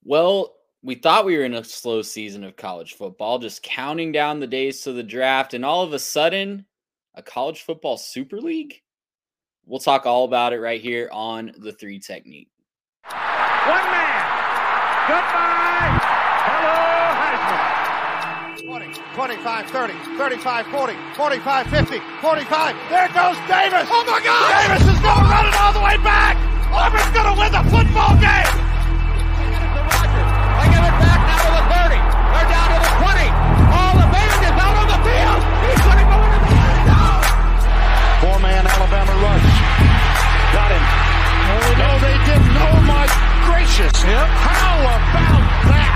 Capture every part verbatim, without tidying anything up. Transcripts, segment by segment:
Well, we thought we were in a slow season of college football, just counting down the days to the draft, and all of a sudden, a college football super league? We'll talk all about it right here on the Three Technique. One man. Goodbye. Hello, Heisman. twenty, twenty-five, thirty, thirty-five, forty, forty-five, fifty, forty-five. There goes Davis. Oh my God. Davis is going to run it all the way back. Auburn's going to win the football game. They give it back now to the thirty. They're down to the twenty. All the band is out on the field. He's going to go into the end zone. Four-man Alabama rush. Got him. No, they didn't. Oh, my gracious. Yep. How about that?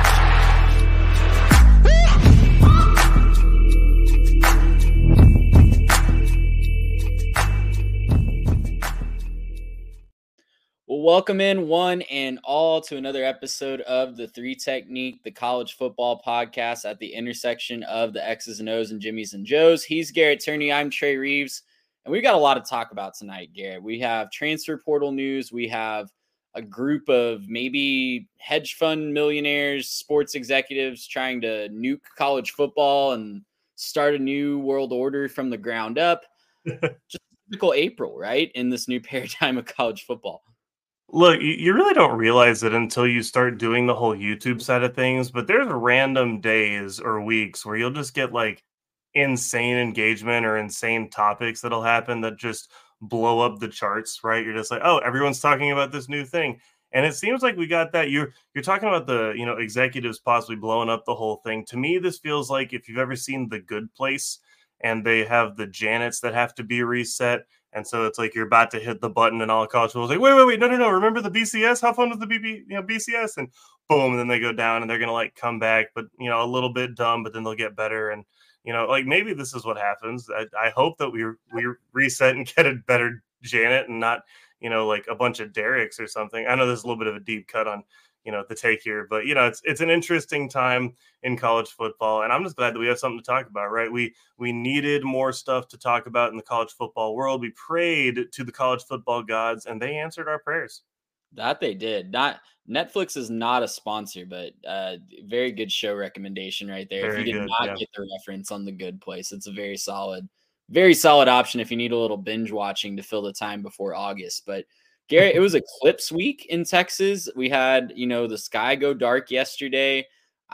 Well, welcome in one and all to another episode of the Three Technique, the college football podcast at the intersection of the X's and O's and Jimmy's and Joe's. He's Garrett Turney. I'm Trey Reeves. And we've got a lot to talk about tonight, Garrett. We have transfer portal news. We have a group of maybe hedge fund millionaires, sports executives trying to nuke college football and start a new world order from the ground up. Just typical April, right? In this new paradigm of college football. Look, you really don't realize it until you start doing the whole YouTube side of things, but there's random days or weeks where you'll just get like insane engagement or insane topics that'll happen that just blow up the charts, right? You're just like, oh, everyone's talking about this new thing. And it seems like we got that. You're you're talking about the, you know, executives possibly blowing up the whole thing. To me, this feels like if you've ever seen The Good Place and they have the Janets that have to be reset. And so it's like you're about to hit the button and all college football is like, wait, wait, wait, no, no, no. Remember the B C S? How fun was the B B, you know, B C S? And boom, and then they go down and they're gonna like come back, but you know, a little bit dumb, but then they'll get better. And you know, like maybe this is what happens. I, I hope that we we reset and get a better Janet and not, you know, like a bunch of Derricks or something. I know there's a little bit of a deep cut on, you know, the take here, but you know, it's it's an interesting time in college football, and I'm just glad that we have something to talk about, right? We we needed more stuff to talk about in the college football world. We prayed to the college football gods, and they answered our prayers. That they did. Not Netflix is not a sponsor, but uh, very good show recommendation right there. Very if you did good, not yeah. get the reference on The Good Place, it's a very solid, very solid option if you need a little binge watching to fill the time before August. But Garrett, it was Eclipse week in Texas. We had, you know, the sky go dark yesterday.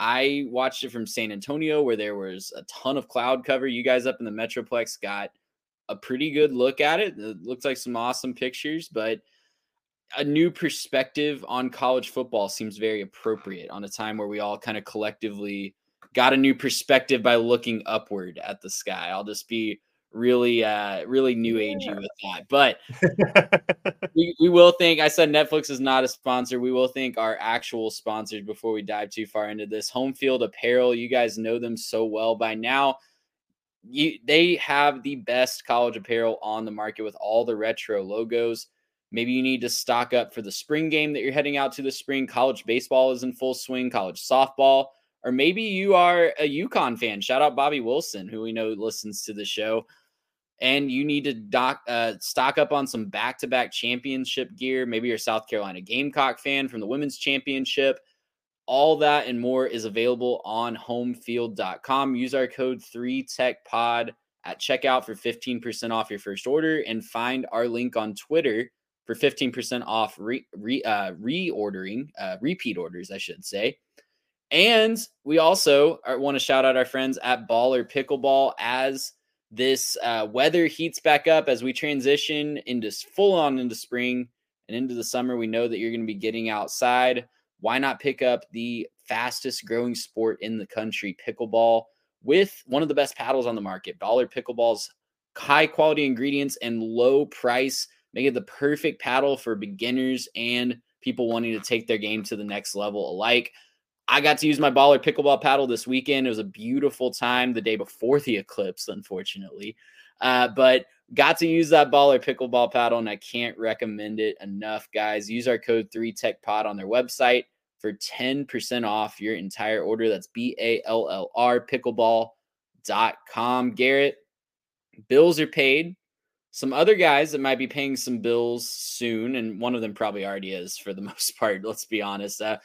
I watched it from San Antonio where there was a ton of cloud cover. You guys up in the Metroplex got a pretty good look at it. It looks like some awesome pictures, but a new perspective on college football seems very appropriate on a time where we all kind of collectively got a new perspective by looking upward at the sky. I'll just be really, uh, really new agey yeah. with that. But we, we will think, I said Netflix is not a sponsor. We will thank our actual sponsors before we dive too far into this. Home Field Apparel. You guys know them so well by now. You, they have the best college apparel on the market with all the retro logos. Maybe you need to stock up for the spring game that you're heading out to the spring. College baseball is in full swing, college softball, or maybe you are a UConn fan. Shout out Bobby Wilson, who we know listens to the show. And you need to doc, uh, stock up on some back-to-back championship gear. Maybe you're a South Carolina Gamecock fan from the women's championship. All that and more is available on home field dot com. Use our code three tech pod at checkout for fifteen percent off your first order, and find our link on Twitter for fifteen percent off re, re, uh, reordering, uh, repeat orders, I should say. And we also are, want to shout out our friends at Baller Pickleball as this uh, weather heats back up as we transition into full on into spring and into the summer. We know that you're going to be getting outside. Why not pick up the fastest growing sport in the country, pickleball, with one of the best paddles on the market? Baller Pickleball's high quality ingredients and low price make it the perfect paddle for beginners and people wanting to take their game to the next level alike. I got to use my Baller Pickleball paddle this weekend. It was a beautiful time the day before the eclipse, unfortunately. Uh, but got to use that Baller Pickleball paddle, and I can't recommend it enough, guys. Use our code three tech pod on their website for ten percent off your entire order. That's B A L L R pickleball dot com. Garrett, bills are paid. Some other guys that might be paying some bills soon, and one of them probably already is for the most part, let's be honest. Uh,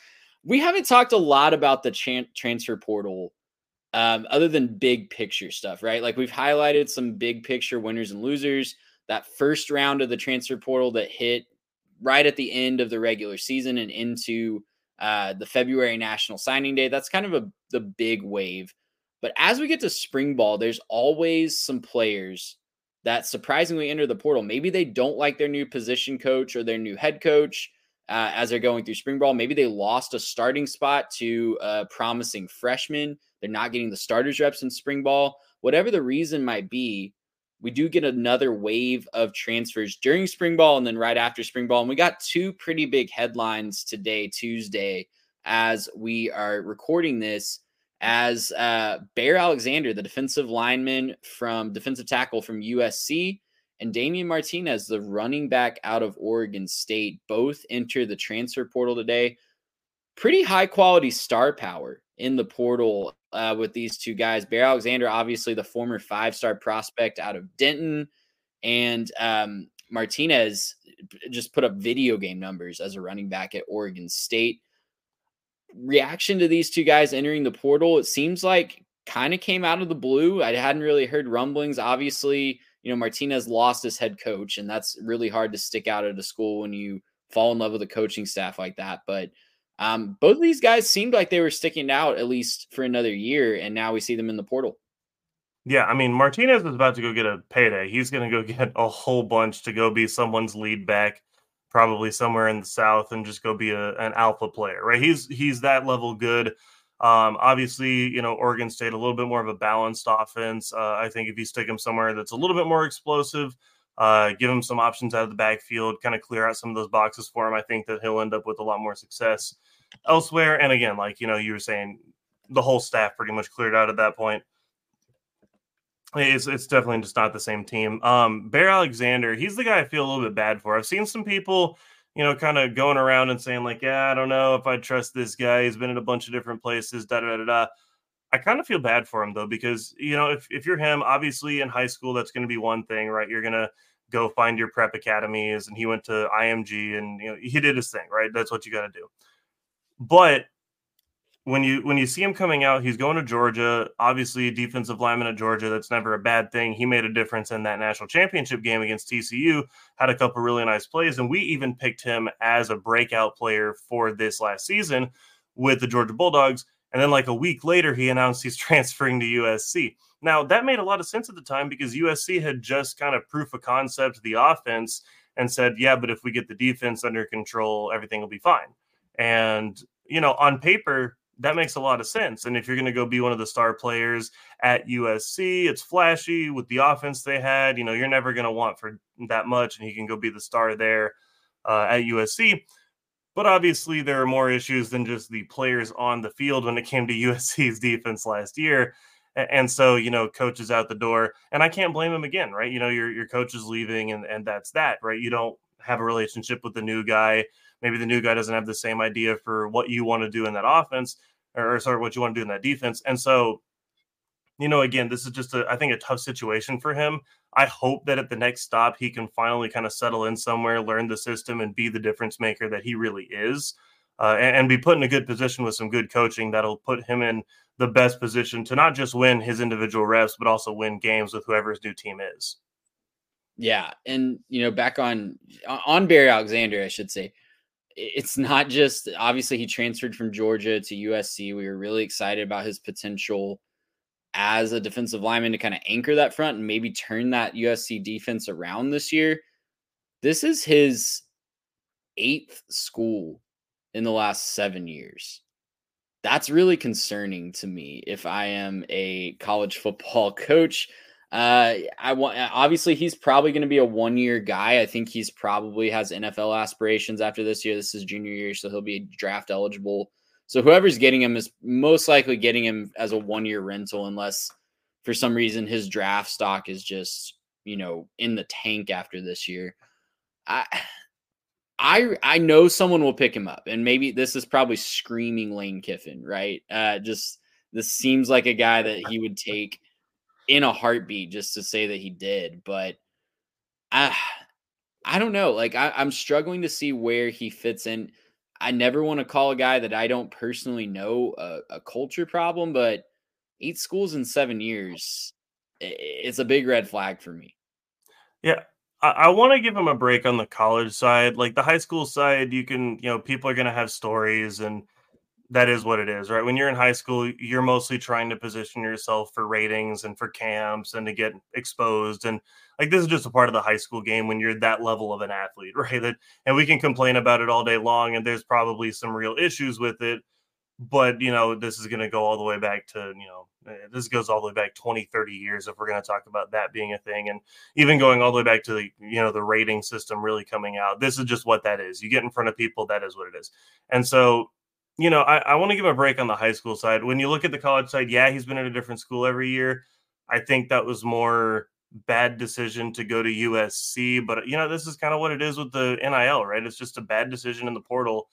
we haven't talked a lot about the tran- transfer portal um, other than big picture stuff, right? Like we've highlighted some big picture winners and losers. That first round of the transfer portal that hit right at the end of the regular season and into uh, the February National Signing Day. That's kind of a the big wave. But as we get to spring ball, there's always some players that surprisingly enter the portal. Maybe they don't like their new position coach or their new head coach uh, as they're going through spring ball. Maybe they lost a starting spot to a promising freshman. They're not getting the starters reps in spring ball. Whatever the reason might be, we do get another wave of transfers during spring ball and then right after spring ball. And we got two pretty big headlines today, Tuesday, as we are recording this, as uh, Bear Alexander, the defensive lineman from defensive tackle from U S C, and Damian Martinez, the running back out of Oregon State, both enter the transfer portal today. Pretty high quality star power in the portal uh, with these two guys. Bear Alexander, obviously the former five-star prospect out of Denton, and um, Martinez just put up video game numbers as a running back at Oregon State. Reaction to these two guys entering the portal, it seems like kind of came out of the blue. I hadn't really heard rumblings. Obviously, you know, Martinez lost his head coach, and that's really hard to stick out at a school when you fall in love with a coaching staff like that. But um, both of these guys seemed like they were sticking out at least for another year, and now we see them in the portal. Yeah, I mean, Martinez is about to go get a payday. He's going to go get a whole bunch to go be someone's lead back, probably somewhere in the South, and just go be a, an alpha player, right? He's he's that level good. Um, obviously, you know, Oregon State, a little bit more of a balanced offense. Uh, I think if you stick him somewhere that's a little bit more explosive, uh, give him some options out of the backfield, kind of clear out some of those boxes for him, I think that he'll end up with a lot more success elsewhere. And again, like, you know, you were saying, the whole staff pretty much cleared out at that point. It's it's definitely just not the same team. Um, Bear Alexander, he's the guy I feel a little bit bad for. I've seen some people, you know, kind of going around and saying like, yeah, I don't know if I trust this guy. He's been in a bunch of different places, da da da da. I kind of feel bad for him though, because, you know, if, if you're him, obviously in high school, that's going to be one thing, right? You're going to go find your prep academies, and he went to I M G and, you know, he did his thing, right? That's what you got to do. But When you when you see him coming out, he's going to Georgia. Obviously, defensive lineman at Georgia, that's never a bad thing. He made a difference in that national championship game against T C U, had a couple really nice plays, and we even picked him as a breakout player for this last season with the Georgia Bulldogs. And then like a week later, he announced he's transferring to U S C. Now, that made a lot of sense at the time because U S C had just kind of proof of concept the offense and said, yeah, but if we get the defense under control, everything will be fine. And, you know, on paper, that makes a lot of sense. And if you're going to go be one of the star players at U S C, it's flashy with the offense they had. You know, you're never going to want for that much, and he can go be the star there uh, at U S C. But obviously, there are more issues than just the players on the field when it came to U S C's defense last year. And so, you know, coach is out the door, and I can't blame him again, right? You know, your your coach is leaving, and, and that's that, right? You don't have a relationship with the new guy. Maybe the new guy doesn't have the same idea for what you want to do in that offense, or sorry, what you want to do in that defense. And so, you know, again, this is just, a, I think, a tough situation for him. I hope that at the next stop, he can finally kind of settle in somewhere, learn the system, and be the difference maker that he really is, uh, and, and be put in a good position with some good coaching that'll put him in the best position to not just win his individual reps, but also win games with whoever his new team is. Yeah. And, you know, back on, on Bear Alexander, I should say, it's not just, obviously he transferred from Georgia to U S C. We were really excited about his potential as a defensive lineman to kind of anchor that front and maybe turn that U S C defense around this year. This is his eighth school in the last seven years. That's really concerning to me if I am a college football coach. Uh, I want, obviously he's probably going to be a one-year guy. I think he's probably has N F L aspirations after this year. This is junior year, so he'll be draft eligible. So whoever's getting him is most likely getting him as a one-year rental, unless for some reason his draft stock is just, you know, in the tank after this year. I, I, I know someone will pick him up, and maybe this is probably screaming Lane Kiffin, right? Uh, just this seems like a guy that he would take in a heartbeat just to say that he did. But I, I don't know. Like I, I'm struggling to see where he fits in. I never want to call a guy that I don't personally know a, a culture problem, but eight schools in seven years, it's a big red flag for me. Yeah. I, I want to give him a break on the college side. Like the high school side, you can, you know, people are going to have stories, and that is what it is, right? When you're in high school, you're mostly trying to position yourself for ratings and for camps and to get exposed. And like, this is just a part of the high school game when you're that level of an athlete, right? That, and we can complain about it all day long, and there's probably some real issues with it. But, you know, this is going to go all the way back to, you know, this goes all the way back twenty, thirty years if we're going to talk about that being a thing. And even going all the way back to the, you know, the rating system really coming out. This is just what that is. You get in front of people, that is what it is. And so, you know, I, I want to give a break on the high school side. When you look at the college side, yeah, he's been at a different school every year. I think that was more bad decision to go to U S C. But, you know, this is kind of what it is with the N I L, right? It's just a bad decision in the portal.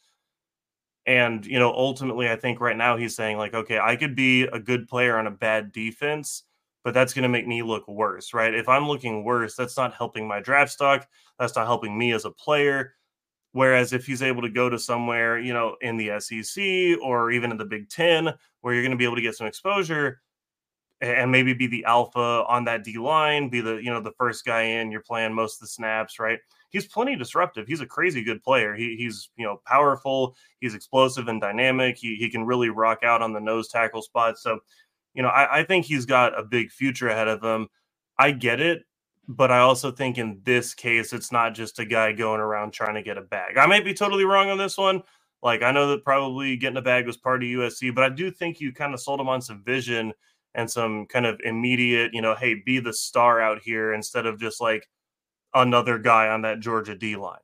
And, you know, ultimately, I think right now he's saying, like, okay, I could be a good player on a bad defense, but that's going to make me look worse, right? If I'm looking worse, that's not helping my draft stock. That's not helping me as a player. Whereas if he's able to go to somewhere, you know, in the S E C or even in the Big Ten, where you're going to be able to get some exposure and maybe be the alpha on that D line, be the, you know, the first guy in, you're playing most of the snaps, right? He's plenty disruptive. He's a crazy good player. He, he's, you know, powerful. He's explosive and dynamic. He, he can really rock out on the nose tackle spot. So, you know, I, I think he's got a big future ahead of him. I get it. But I also think in this case, it's not just a guy going around trying to get a bag. I might be totally wrong on this one. Like, I know that probably getting a bag was part of U S C, but I do think you kind of sold him on some vision and some kind of immediate, you know, hey, be the star out here instead of just like another guy on that Georgia D line.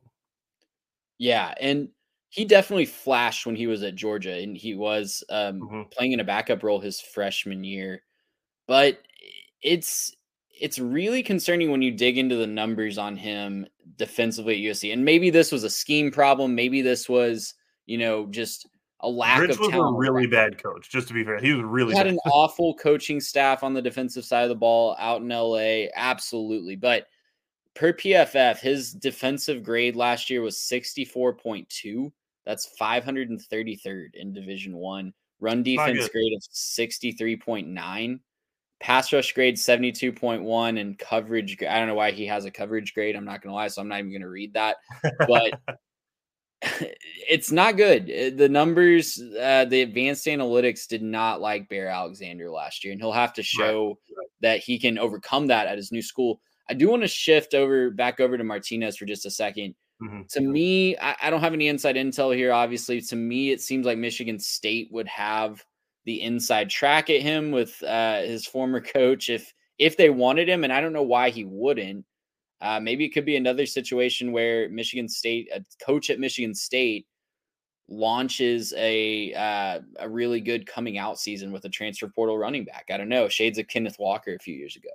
Yeah. And he definitely flashed when he was at Georgia, and he was um, mm-hmm. playing in a backup role his freshman year. But it's, It's really concerning when you dig into the numbers on him defensively at U S C. And maybe this was a scheme problem. Maybe this was, you know, just a lack Rich of was talent. a really bad coach, just to be fair. He was really he had bad. an awful coaching staff on the defensive side of the ball out in L A. Absolutely. But per P F F, his defensive grade last year was sixty-four point two. That's five hundred thirty-third in Division One. Run defense grade of sixty-three point nine. Pass rush grade seventy-two point one, and coverage. I don't know why he has a coverage grade. I'm not going to lie, so I'm not even going to read that. But it's not good. The numbers, uh, the advanced analytics did not like Bear Alexander last year, and he'll have to show right, right. that he can overcome that at his new school. I do want to shift over back over to Martinez for just a second. Mm-hmm. To me, I, I don't have any inside intel here. Obviously, to me, it seems like Michigan State would have the inside track at him with uh, his former coach if if they wanted him, and I don't know why he wouldn't. Uh, maybe it could be another situation where Michigan State, a coach at Michigan State, launches a uh, a really good coming out season with a transfer portal running back. I don't know, shades of Kenneth Walker a few years ago.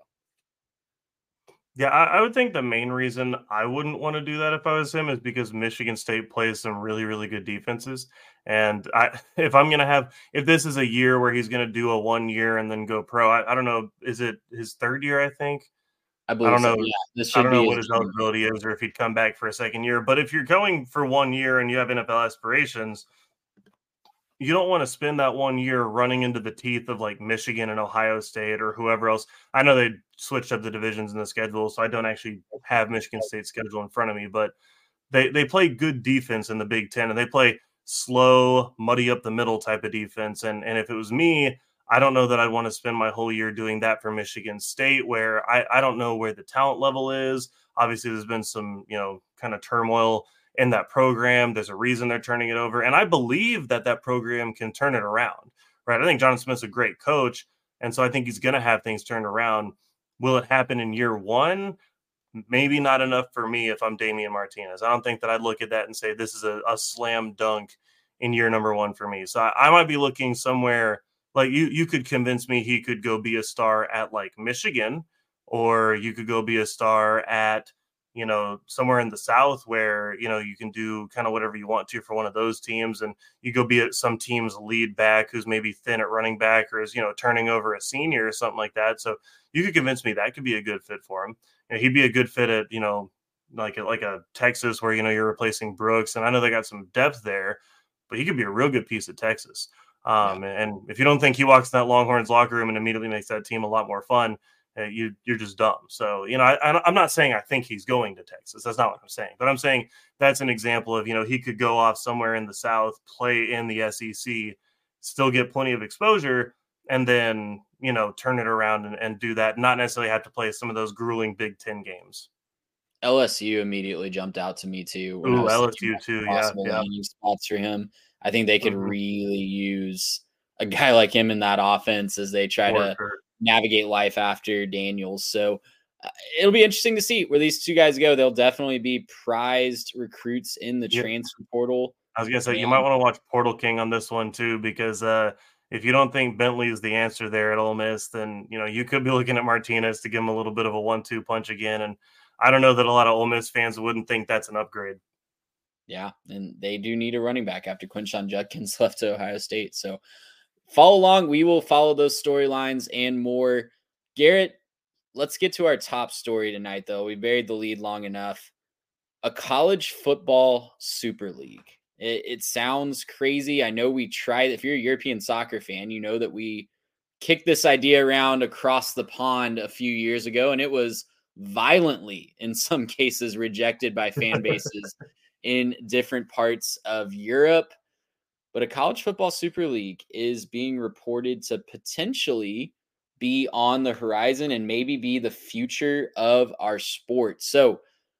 Yeah, I, I would think the main reason I wouldn't want to do that if I was him is because Michigan State plays some really, really good defenses. And I, if I'm going to have, if this is a year where he's going to do a one year and then go pro, I, I don't know, is it his third year, I think? I believe I don't so. know. Yeah, this should I don't be know what his eligibility is or if he'd come back for a second year. But if you're going for one year and you have N F L aspirations, you don't want to spend that one year running into the teeth of like Michigan and Ohio State or whoever else. I know they switched up the divisions in the schedule, so I don't actually have Michigan State's schedule in front of me, but they, they play good defense in the Big Ten, and they play slow, muddy up the middle type of defense. And, and if it was me, I don't know that I'd want to spend my whole year doing that for Michigan State, where I, I don't know where the talent level is. Obviously, there's been some, you know, kind of turmoil in that program. There's a reason they're turning it over. And I believe that that program can turn it around, right? I think John Smith's a great coach. And so I think he's going to have things turned around. Will it happen in year one? Maybe not enough for me if I'm Damian Martinez. I don't think that I'd look at that and say, this is a, a slam dunk in year number one for me. So I, I might be looking somewhere like you, you could convince me he could go be a star at like Michigan, or you could go be a star at, you know, somewhere in the South where, you know, you can do kind of whatever you want to for one of those teams. And you go be at some team's lead back who's maybe thin at running back or is, you know, turning over a senior or something like that. So you could convince me that could be a good fit for him. You know, he'd be a good fit at, you know, like a, like a Texas where, you know, you're replacing Brooks. And I know they got some depth there, but he could be a real good piece at Texas. Um, yeah. And if you don't think he walks in that Longhorns locker room and immediately makes that team a lot more fun, uh, you, you're just dumb. So, you know, I, I'm not saying I think he's going to Texas. That's not what I'm saying. But I'm saying that's an example of, you know, he could go off somewhere in the South, play in the S E C, still get plenty of exposure, and then, you know, turn it around and, and do that, not necessarily have to play some of those grueling Big Ten games. L S U immediately jumped out to me too. When Ooh, L S U too, yeah. yeah. Spots for him. I think they could mm-hmm. really use a guy like him in that offense as they try for to sure. navigate life after Daniels. So uh, it'll be interesting to see where these two guys go. They'll definitely be prized recruits in the yep. transfer portal. I was going to say, and you might want to watch Portal King on this one too, because uh, if you don't think Bentley is the answer there at Ole Miss, then, you know, you could be looking at Martinez to give him a little bit of a one two punch again. And I don't know that a lot of Ole Miss fans wouldn't think that's an upgrade. Yeah, and they do need a running back after Quinshon Judkins left to Ohio State. So follow along. We will follow those storylines and more. Garrett, let's get to our top story tonight, though. We buried the lead long enough. A college football super league. It, it sounds crazy. I know we tried. If you're a European soccer fan, you know that we kicked this idea around across the pond a few years ago, and it was violently, in some cases, rejected by fan bases in different parts of Europe. But a college football super league is being reported to potentially be on the horizon and maybe be the future of our sport. So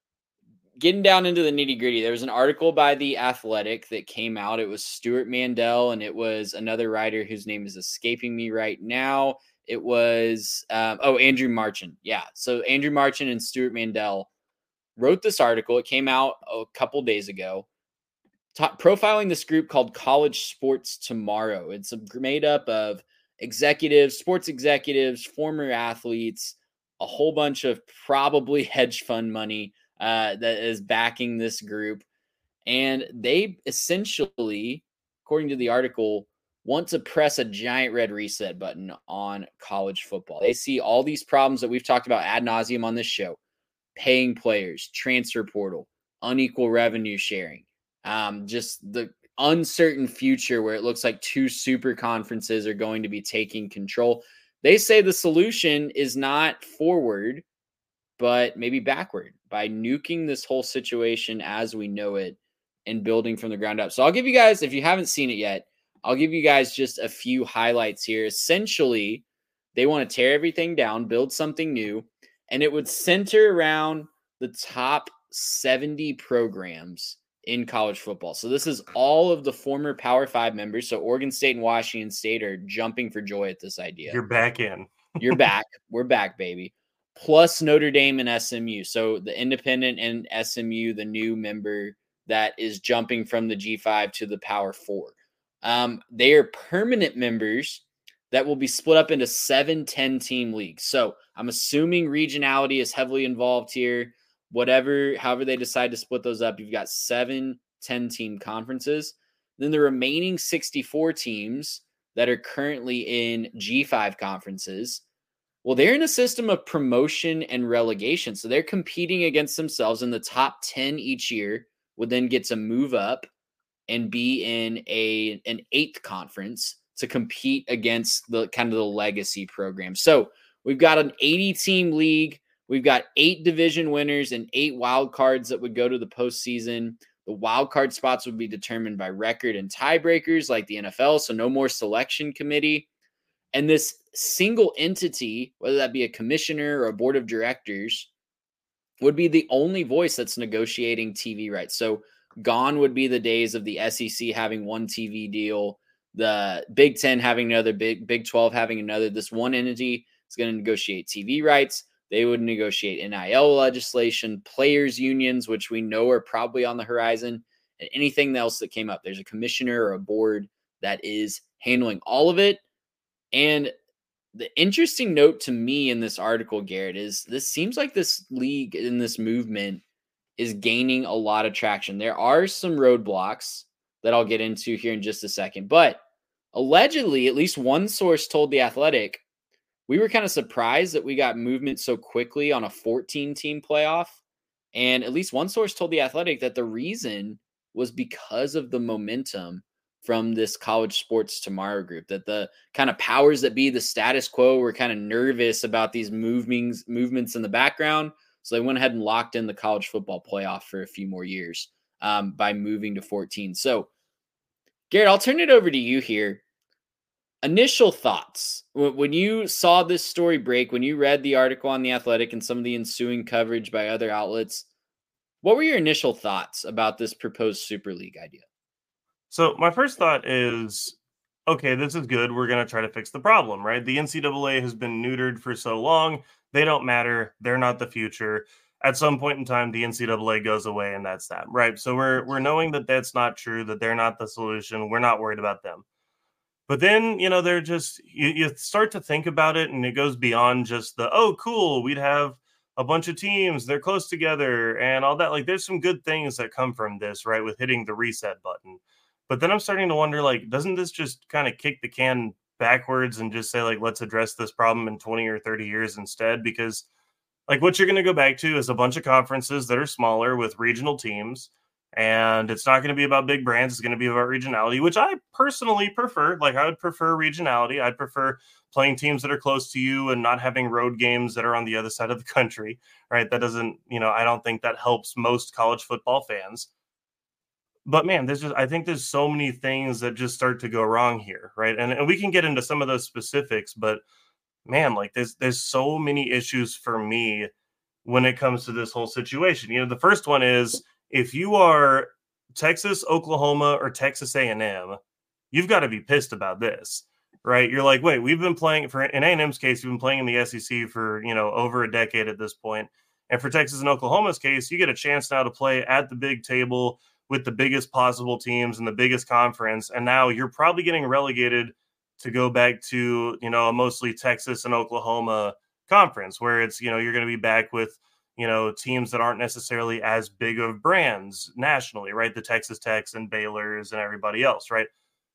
getting down into the nitty gritty, there was an article by The Athletic that came out. It was Stuart Mandel, and it was another writer whose name is escaping me right now. It was, um, oh, Andrew Marchand. Yeah. So Andrew Marchand and Stuart Mandel wrote this article. It came out a couple days ago, ta- profiling this group called College Sports Tomorrow. It's made up of executives, sports executives, former athletes, a whole bunch of probably hedge fund money uh, that is backing this group. And they essentially, according to the article, want to press a giant red reset button on college football. They see all these problems that we've talked about ad nauseum on this show: paying players, transfer portal, unequal revenue sharing, um, just the uncertain future where it looks like two super conferences are going to be taking control. They say the solution is not forward, but maybe backward, by nuking this whole situation as we know it and building from the ground up. So I'll give you guys, if you haven't seen it yet, I'll give you guys just a few highlights here. Essentially, they want to tear everything down, build something new, and it would center around the top seventy programs in college football. So this is all of the former Power Five members. So Oregon State and Washington State are jumping for joy at this idea. You're back in. You're back. We're back, baby. Plus Notre Dame and S M U. So the independent and S M U, the new member that is jumping from the G five to the Power Four. Um, they are permanent members that will be split up into seven ten-team leagues. So I'm assuming regionality is heavily involved here. Whatever, however they decide to split those up, you've got seven ten-team conferences. Then the remaining sixty-four teams that are currently in G five conferences, well, they're in a system of promotion and relegation. So they're competing against themselves, and the top ten each year would then get to move up and be in a an eighth conference to compete against the kind of the legacy program. So we've got an eighty-team league. We've got eight division winners and eight wild cards that would go to the postseason. The wild card spots would be determined by record and tiebreakers like the N F L, so no more selection committee. And this single entity, whether that be a commissioner or a board of directors, would be the only voice that's negotiating T V rights. So gone would be the days of the S E C having one T V deal, the Big Ten having another, Big Big twelve having another. This one entity is going to negotiate T V rights. They would negotiate N I L legislation, players unions, which we know are probably on the horizon, and anything else that came up. There's a commissioner or a board that is handling all of it. And the interesting note to me in this article, Garrett, is this seems like this league in this movement is gaining a lot of traction. There are some roadblocks that I'll get into here in just a second, but allegedly, at least one source told The Athletic, we were kind of surprised that we got movement so quickly on a fourteen-team playoff. And at least one source told The Athletic that the reason was because of the momentum from this College Sports Tomorrow group, that the kind of powers that be, the status quo, were kind of nervous about these movements, movements in the background. So they went ahead and locked in the college football playoff for a few more years um, by moving to fourteen. So, Garrett, I'll turn it over to you here. Initial thoughts when you saw this story break, when you read the article on The Athletic and some of the ensuing coverage by other outlets, what were your initial thoughts about this proposed Super League idea? So my first thought is, okay, this is good. We're going to try to fix the problem, right? The N C double A has been neutered for so long. They don't matter. They're not the future. At some point in time, the N C double A goes away and that's that, right? So we're we're knowing that that's not true, that they're not the solution. We're not worried about them. But then, you know, they're just, you, you start to think about it and it goes beyond just the, oh, cool, we'd have a bunch of teams, they're close together and all that. Like, there's some good things that come from this, right, with hitting the reset button. But then I'm starting to wonder, like, doesn't this just kind of kick the can backwards and just say, like, let's address this problem in twenty or thirty years instead? Because, like, what you're going to go back to is a bunch of conferences that are smaller with regional teams. And it's not going to be about big brands. It's going to be about regionality, which I personally prefer. Like, I would prefer regionality. I'd prefer playing teams that are close to you and not having road games that are on the other side of the country, right? That doesn't, you know, I don't think that helps most college football fans. But man, there's just, I think there's so many things that just start to go wrong here, right? And, and we can get into some of those specifics, but man, like there's there's so many issues for me when it comes to this whole situation. You know, the first one is, if you are Texas, Oklahoma, or Texas A and M, you've got to be pissed about this, right? You're like, wait, we've been playing for, in A and M's case, we've been playing in the S E C for, you know, over a decade at this point. And for Texas and Oklahoma's case, you get a chance now to play at the big table with the biggest possible teams in the biggest conference. And now you're probably getting relegated to go back to, you know, a mostly Texas and Oklahoma conference where it's, you know, you're going to be back with, you know, teams that aren't necessarily as big of brands nationally, right? The Texas Techs and Baylor's and everybody else, right?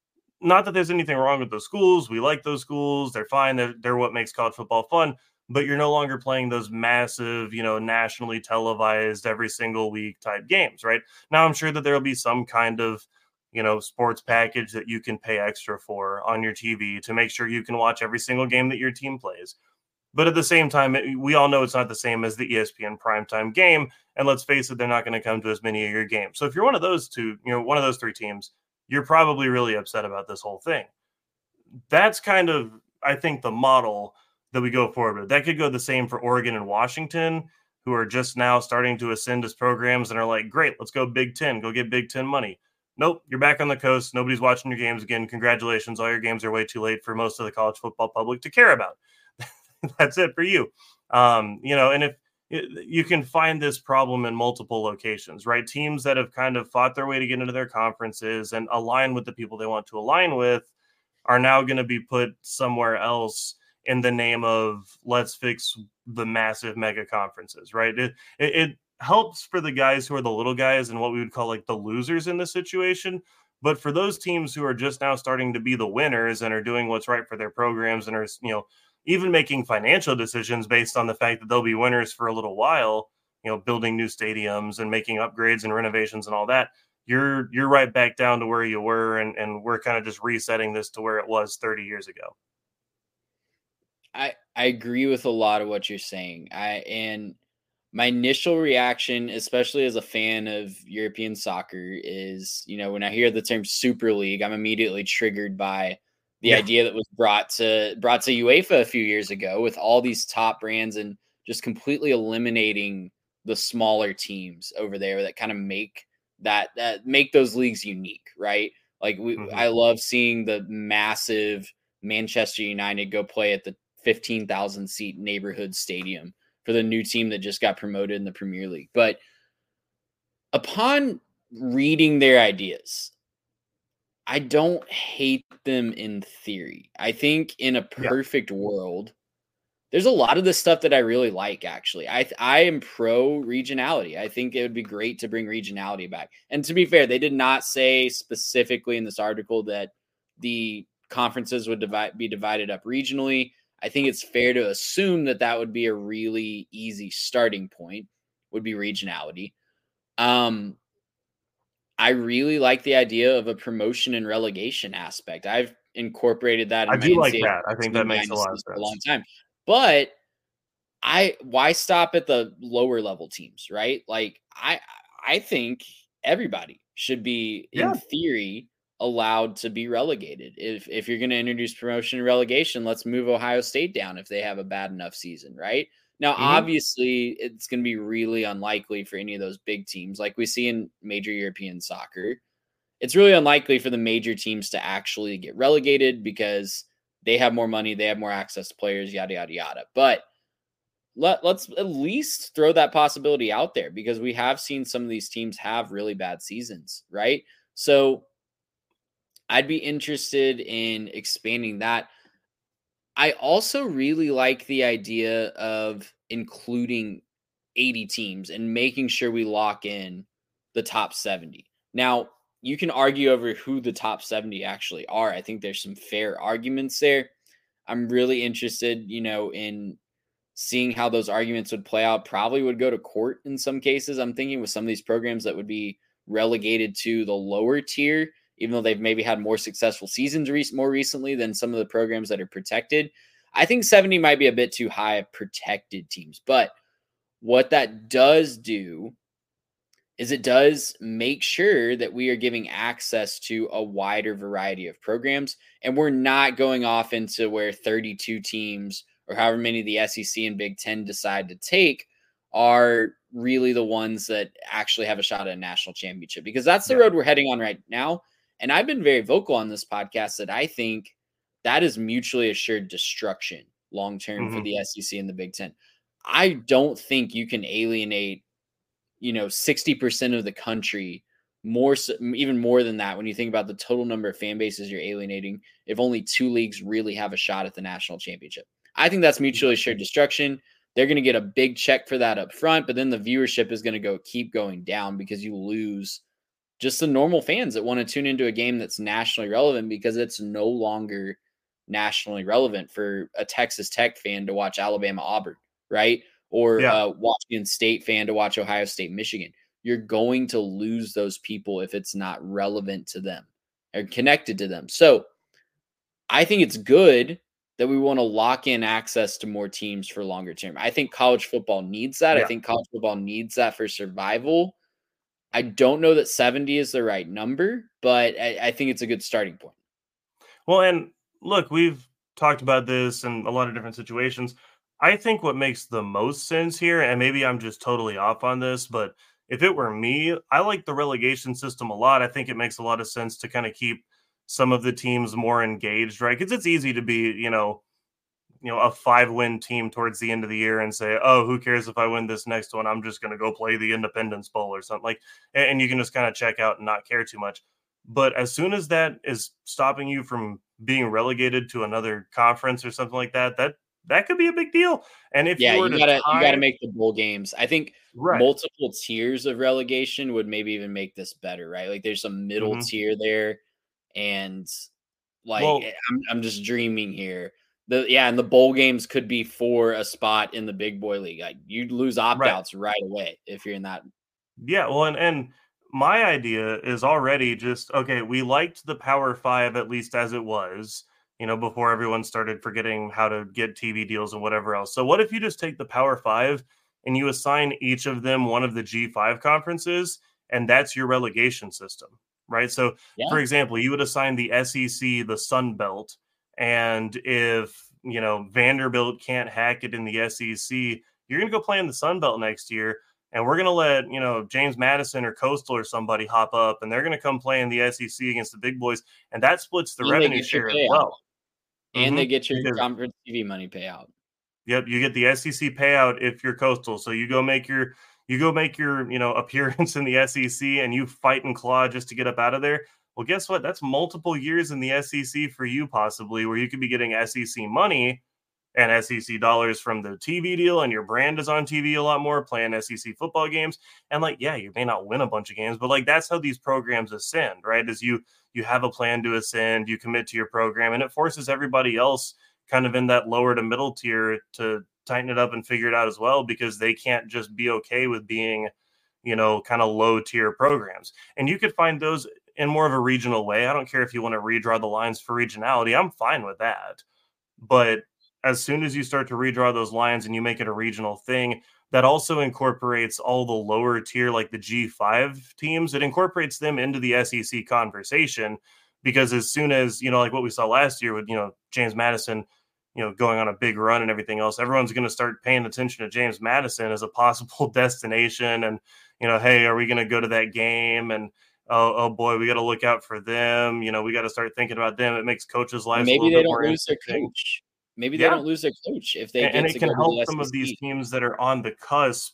Not that there's anything wrong with those schools. We like those schools. They're fine. They're, they're what makes college football fun. But you're no longer playing those massive, you know, nationally televised every single week type games, right? Now, I'm sure that there'll be some kind of, you know, sports package that you can pay extra for on your T V to make sure you can watch every single game that your team plays. But at the same time, we all know it's not the same as the E S P N primetime game. And let's face it, they're not going to come to as many of your games. So if you're one of those two, you know, one of those three teams, you're probably really upset about this whole thing. That's kind of, I think, the model that we go forward with. That could go the same for Oregon and Washington, who are just now starting to ascend as programs and are like, great, let's go Big Ten, go get Big Ten money. Nope, you're back on the coast. Nobody's watching your games again. Congratulations. All your games are way too late for most of the college football public to care about. That's it for you. Um, you know, and if you can find this problem in multiple locations, right? Teams that have kind of fought their way to get into their conferences and align with the people they want to align with are now going to be put somewhere else in the name of let's fix the massive mega conferences, right? It, it, it helps for the guys who are the little guys and what we would call like the losers in this situation. But for those teams who are just now starting to be the winners and are doing what's right for their programs and are, you know, even making financial decisions based on the fact that they'll be winners for a little while, you know, building new stadiums and making upgrades and renovations and all that, you're you're right back down to where you were, and, and we're kind of just resetting this to where it was thirty years ago. I, I agree with a lot of what you're saying. I and my initial reaction, especially as a fan of European soccer, is, you know, when I hear the term Super League, I'm immediately triggered by the yeah. idea that was brought to brought to UEFA a few years ago with all these top brands and just completely eliminating the smaller teams over there that kind of make that that make those leagues unique, right? Like we, mm-hmm. I love seeing the massive Manchester United go play at the fifteen thousand seat neighborhood stadium for the new team that just got promoted in the Premier League. But upon reading their ideas, I don't hate them in theory. I think in a perfect yeah. world, there's a lot of the stuff that I really like, actually. I I am pro regionality. I think it would be great to bring regionality back. And to be fair, they did not say specifically in this article that the conferences would divide, be divided up regionally. I think it's fair to assume that that would be a really easy starting point, would be regionality. Um, I really like the idea of a promotion and relegation aspect. I've incorporated that in I my do like N C double A that. I think that makes a lot of for a long sense. time. But I why stop at the lower level teams, right? Like I I think everybody should be Yeah. in theory allowed to be relegated. If if you're going to introduce promotion and relegation, let's move Ohio State down if they have a bad enough season, right? Now, Mhm. obviously, it's going to be really unlikely for any of those big teams like we see in major European soccer. It's really unlikely for the major teams to actually get relegated because they have more money, they have more access to players, yada yada yada. But let, let's at least throw that possibility out there because we have seen some of these teams have really bad seasons, right? So I'd be interested in expanding that. I also really like the idea of including eighty teams and making sure we lock in the top seventy. Now, you can argue over who the top seventy actually are. I think there's some fair arguments there. I'm really interested, you know, in seeing how those arguments would play out. Probably would go to court in some cases. I'm thinking with some of these programs that would be relegated to the lower tier, even though they've maybe had more successful seasons re- more recently than some of the programs that are protected. I think seventy might be a bit too high of protected teams. But what that does do is it does make sure that we are giving access to a wider variety of programs. And we're not going off into where thirty-two teams or however many the S E C and Big Ten decide to take are really the ones that actually have a shot at a national championship, because that's the Yeah. road we're heading on right now. And I've been very vocal on this podcast that I think that is mutually assured destruction long-term for Mhm. the S E C and the Big Ten. I don't think you can alienate, you know, sixty percent of the country, more, so, even more than that, when you think about the total number of fan bases you're alienating, if only two leagues really have a shot at the national championship. I think that's mutually assured destruction. They're going to get a big check for that up front, but then the viewership is going to go keep going down because you lose just the normal fans that want to tune into a game that's nationally relevant, because it's no longer nationally relevant for a Texas Tech fan to watch Alabama Auburn, right? Or Yeah. a Washington State fan to watch Ohio State Michigan. You're going to lose those people if it's not relevant to them or connected to them. So I think it's good that we want to lock in access to more teams for longer term. I think college football needs that. I Yeah. think college football needs that for survival. I don't know that seventy is the right number, but I, I think it's a good starting point. Well, and look, we've talked about this in a lot of different situations. I think what makes the most sense here, and maybe I'm just totally off on this, but if it were me, I like the relegation system a lot. I think it makes a lot of sense to kind of keep some of the teams more engaged, right? Because it's easy to be, you know, you know, a five-win team towards the end of the year and say, oh, who cares if I win this next one? I'm just going to go play the Independence Bowl or something, like, and you can just kind of check out and not care too much. But as soon as that is stopping you from being relegated to another conference or something like that, that that could be a big deal. And if Yeah, you were you to gotta tie, you gotta make the bowl games. I think right, multiple tiers of relegation would maybe even make this better, right? Like there's some middle Mhm. tier there, and like well, eh, I'm I'm just dreaming here. The yeah, and the bowl games could be for a spot in the big boy league. Like you'd lose opt right. outs right away if you're in that. Yeah, well, and and my idea is already just okay. We liked the Power Five at least as it was, you know, before everyone started forgetting how to get T V deals and whatever else. So, what if you just take the Power Five and you assign each of them one of the G five conferences, and that's your relegation system, right? So, Yeah. for example, you would assign the S E C the Sun Belt, and if you know Vanderbilt can't hack it in the S E C, you're going to go play in the Sun Belt next year. And we're going to let, you know, James Madison or Coastal or somebody hop up, and they're going to come play in the S E C against the big boys. And that splits the And they revenue get your share as payout. well. And Mhm. they get your Because, conference T V money payout. yep, you get the S E C payout if you're Coastal. So you go make your, you go make your, you know, appearance in the S E C and you fight and claw just to get up out of there. Well, guess what? That's multiple years in the S E C for you possibly, where you could be getting S E C money and S E C dollars from the T V deal, and your brand is on T V a lot more, playing S E C football games. And like, yeah, you may not win a bunch of games, but like that's how these programs ascend, right? Is you you have a plan to ascend, you commit to your program, and it forces everybody else kind of in that lower to middle tier to tighten it up and figure it out as well, because they can't just be okay with being, you know, kind of low tier programs. And you could find those in more of a regional way. I don't care if you want to redraw the lines for regionality. I'm fine with that. But as soon as you start to redraw those lines and you make it a regional thing, that also incorporates all the lower tier, like the G five teams. It incorporates them into the S E C conversation, because as soon as, you know, like what we saw last year with, you know, James Madison, you know, going on a big run and everything else, everyone's going to start paying attention to James Madison as a possible destination. And, you know, hey, are we going to go to that game? And, oh, oh boy, we got to look out for them. You know, we got to start thinking about them. It makes coaches' lives maybe a little they bit don't more lose their interesting. coach. Maybe Yeah. they don't lose their coach if they And, get and to it can go help to the some of these S E C. teams that are on the cusp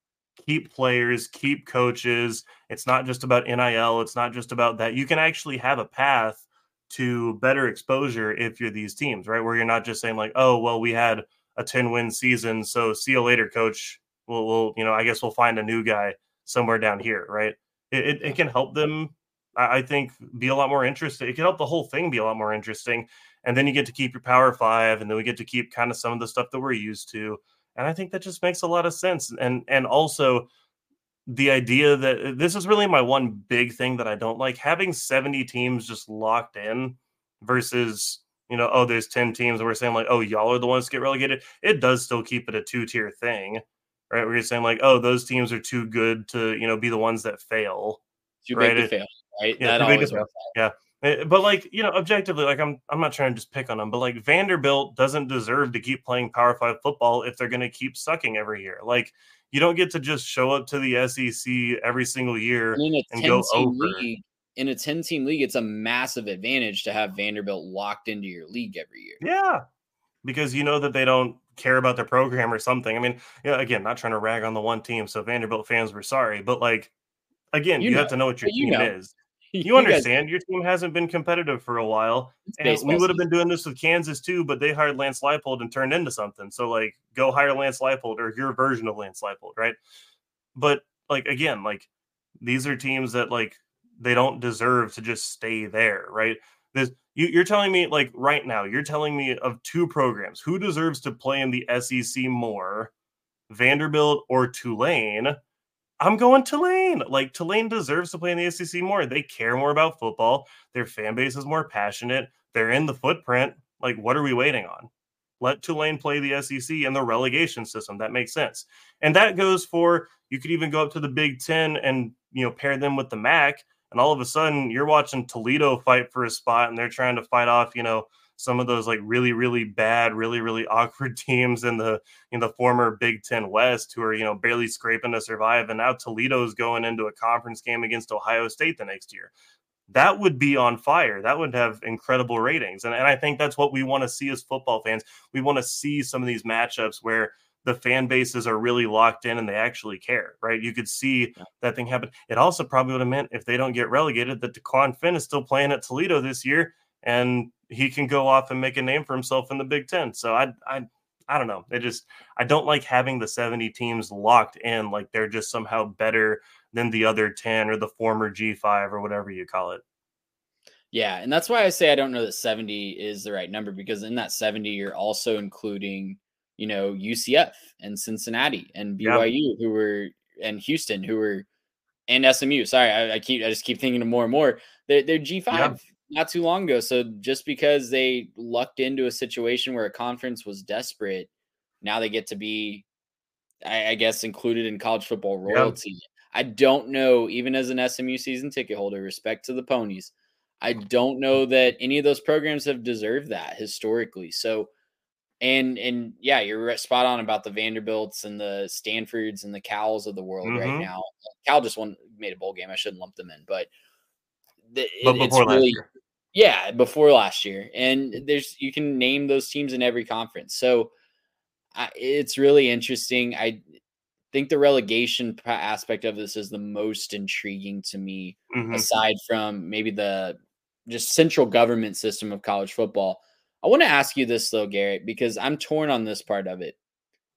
keep players, keep coaches. It's not just about N I L. It's not just about that. You can actually have a path to better exposure if you're these teams, right? Where you're not just saying like, oh, well, we had a ten win season, so see you later, coach. We'll, we'll you know, I guess we'll find a new guy somewhere down here, right? It, it, it can help them, I, I think, be a lot more interesting. It can help the whole thing be a lot more interesting. And then you get to keep your Power Five, and then we get to keep kind of some of the stuff that we're used to. And I think that just makes a lot of sense. And and also the idea that this is really my one big thing that I don't like, having seventy teams just locked in versus, you know, oh, there's ten teams and we're saying like, oh, y'all are the ones to get relegated. It does still keep it a two tier thing, right? We're saying like, oh, those teams are too good to, you know, be the ones that fail. Too right? big to It, fail, right? yeah, That too big to always fail. works out. Yeah. But like, you know, objectively, like I'm I'm not trying to just pick on them, but like Vanderbilt doesn't deserve to keep playing Power Five football if they're going to keep sucking every year. Like, you don't get to just show up to the S E C every single year And in a and go ten-team over. league, in a ten-team league, it's a massive advantage to have Vanderbilt locked into your league every year. Yeah, because you know that they don't care about their program or something. I mean, yeah, again, not trying to rag on the one team, so Vanderbilt fans were sorry, but like, again, You you know, have to know what your but you team know. is. You You guys, understand your team hasn't been competitive for a while, it's and we baseball would have season. been doing this with Kansas too, but they hired Lance Leipold and turned into something. So like, go hire Lance Leipold or your version of Lance Leipold, right? But like, again, like these are teams that like they don't deserve to just stay there, right? This you, you're telling me like right now, you're telling me of two programs who deserves to play in the S E C more, Vanderbilt or Tulane. I'm going Tulane. Like, Tulane deserves to play in the S E C more. They care more about football. Their fan base is more passionate. They're in the footprint. Like, what are we waiting on? Let Tulane play the S E C in the relegation system. That makes sense. And that goes for, you could even go up to the Big Ten and, you know, pair them with the M A C. And all of a sudden, you're watching Toledo fight for a spot, and they're trying to fight off, you know, some of those like really, really bad, really, really awkward teams in the in the former Big Ten West who are, you know, barely scraping to survive. And now Toledo's going into a conference game against Ohio State the next year. That would be on fire. That would have incredible ratings. And, and I think that's what we want to see as football fans. We want to see some of these matchups where the fan bases are really locked in and they actually care, right? You could see yeah. that thing happen. It also probably would have meant if they don't get relegated that DeQuan Finn is still playing at Toledo this year, and he can go off and make a name for himself in the Big Ten. So I, I, I don't know. It just, I don't like having the seventy teams locked in like they're just somehow better than the other ten or the former G five or whatever you call it. Yeah, and that's why I say I don't know that seventy is the right number, because in that seventy, you're also including, you know, U C F and Cincinnati and B Y U yeah. who were, and Houston who were, and S M U. Sorry, I, I keep I just keep thinking of more and more. They're, they're G five yeah. not too long ago. So just because they lucked into a situation where a conference was desperate, now they get to be, I, I guess, included in college football royalty. Yeah. I don't know, even as an S M U season ticket holder, respect to the Ponies, I don't know that any of those programs have deserved that historically. So, and, and yeah, you're spot on about the Vanderbilts and the Stanfords and the Cals of the world mm-hmm. right now. Cal just won, made a bowl game. I shouldn't lump them in, but, the, but it, before it's really, last year. Yeah, before last year. And there's, you can name those teams in every conference. So I, it's really interesting. I think the relegation aspect of this is the most intriguing to me, mm-hmm. aside from maybe the just central government system of college football. I want to ask you this though, Garrett, because I'm torn on this part of it.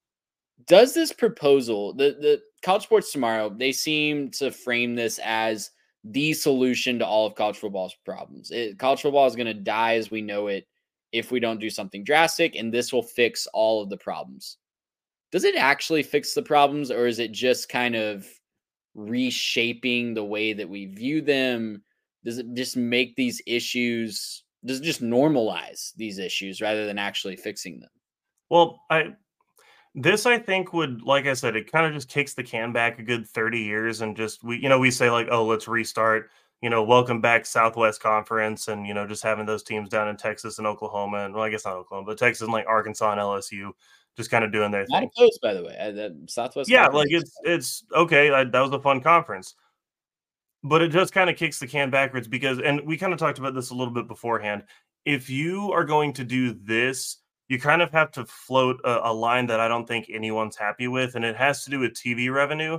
Does this proposal, the, the College Sports Tomorrow, they seem to frame this as the solution to all of college football's problems. It, college football is going to die as we know it if we don't do something drastic, and this will fix all of the problems. Does it actually fix the problems, or is it just kind of reshaping the way that we view them? Does it just make these issues, does it just normalize these issues rather than actually fixing them? Well, I this I think would, like I said, it kind of just kicks the can back a good thirty years, and just we you know we say like, oh, let's restart, you know welcome back Southwest Conference, and you know just having those teams down in Texas and Oklahoma, and well, I guess not Oklahoma, but Texas and like Arkansas and L S U just kind of doing their Not thing. opposed, by the way. I, that Southwest Yeah, Conference like is it's it's okay. I, that was a fun conference, but it just kind of kicks the can backwards because, and we kind of talked about this a little bit beforehand. If you are going to do this, you kind of have to float a, a line that I don't think anyone's happy with, and it has to do with T V revenue.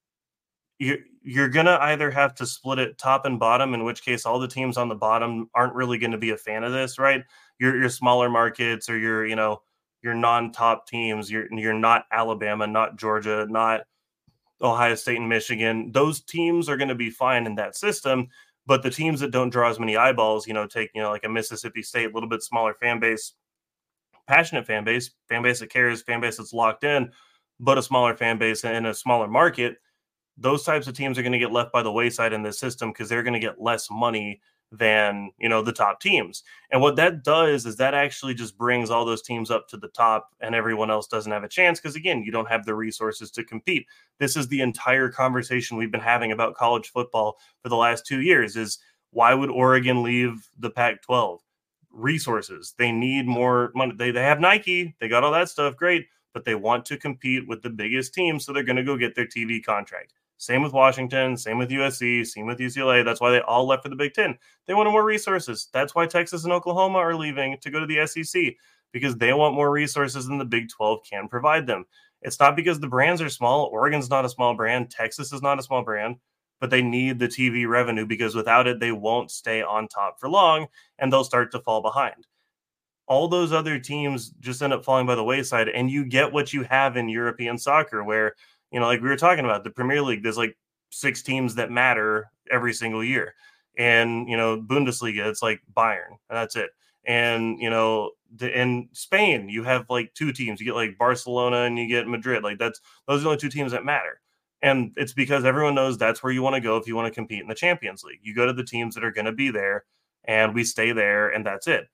You're, you're going to either have to split it top and bottom, in which case all the teams on the bottom aren't really going to be a fan of this, right? Your your smaller markets or your, you know, your non-top teams, you're, you're not Alabama, not Georgia, not Ohio State and Michigan. Those teams are going to be fine in that system, but the teams that don't draw as many eyeballs, you know, take, you know, like a Mississippi State, a little bit smaller fan base, passionate fan base, fan base that cares, fan base that's locked in, but a smaller fan base in a smaller market. Those types of teams are going to get left by the wayside in this system because they're going to get less money than, you know, the top teams. And what that does is that actually just brings all those teams up to the top, and everyone else doesn't have a chance because, again, you don't have the resources to compete. This is the entire conversation we've been having about college football for the last two years is why would Oregon leave the Pac twelve? Resources. They need more money. They, they have Nike. They got all that stuff. Great. But they want to compete with the biggest teams, so they're going to go get their T V contract. Same with Washington, same with U S C, same with U C L A. That's why they all left for the Big Ten. They wanted more resources. That's why Texas and Oklahoma are leaving to go to the S E C, because they want more resources than the Big twelve can provide them. It's not because the brands are small. Oregon's not a small brand. Texas is not a small brand, but they need the T V revenue because without it, they won't stay on top for long, and they'll start to fall behind. All those other teams just end up falling by the wayside, and you get what you have in European soccer where, you know, like we were talking about, the Premier League, there's like six teams that matter every single year. And, you know, Bundesliga, it's like Bayern, and that's it. And, you know, the, in Spain, you have like two teams. You get like Barcelona and you get Madrid. Like that's, those are the only two teams that matter. And it's because everyone knows that's where you want to go if you want to compete in the Champions League. You go to the teams that are going to be there, and we stay there, and that's it.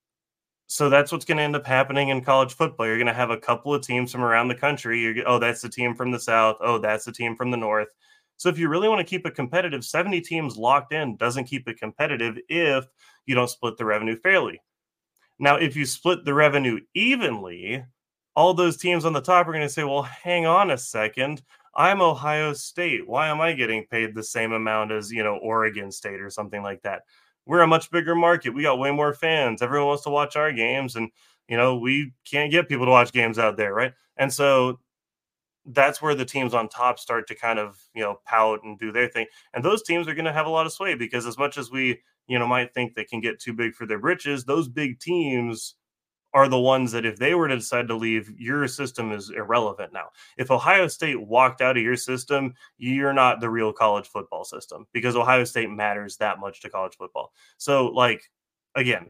So that's what's going to end up happening in college football. You're going to have a couple of teams from around the country. You're, oh, that's the team from the South. Oh, that's the team from the North. So if you really want to keep it competitive, seventy teams locked in doesn't keep it competitive if you don't split the revenue fairly. Now, if you split the revenue evenly, all those teams on the top are going to say, well, hang on a second. I'm Ohio State. Why am I getting paid the same amount as, you know, Oregon State or something like that? We're a much bigger market. We got way more fans. Everyone wants to watch our games, and, you know, we can't get people to watch games out there, right? And so that's where the teams on top start to kind of, you know, pout and do their thing. And those teams are going to have a lot of sway because as much as we, you know, might think they can get too big for their britches, those big teams are the ones that if they were to decide to leave, your system is irrelevant now. If Ohio State walked out of your system, you're not the real college football system because Ohio State matters that much to college football. So, like, again,